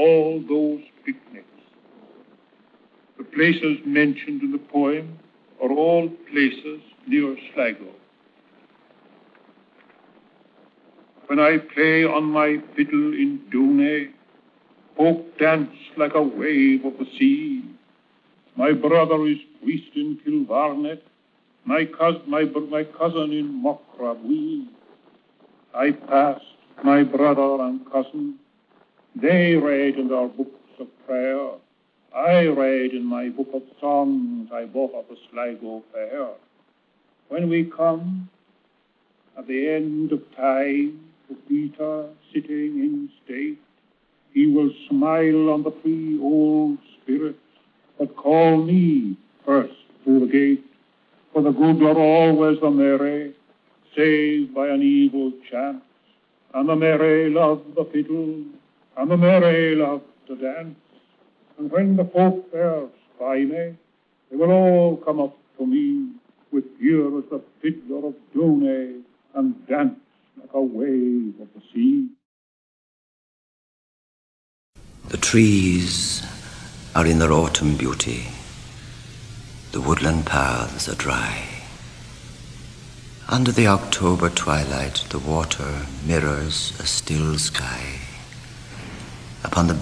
all those picnics. The places mentioned in the poem are all places near Sligo. When I play on my fiddle in Dooney, folk dance like a wave of the sea. My brother is priest in Kilvarnet, my cousin in Mockrabwee. I passed my brother and cousin. They read in their books of prayer. I read in my book of songs I bought at the Sligo Fair. When we come at the end of time to Peter sitting in state, he will smile on the three old spirits that call me first through the gate. For the good are always the merry, saved by an evil chance, and the merry love the fiddle, and the merry love to dance. And when the folk there spy me, they will all come up to me with ear as the fiddler of Dooney and dance like a wave of the sea. The trees are in their autumn beauty. The woodland paths are dry. Under the October twilight, the water mirrors a still sky. Upon the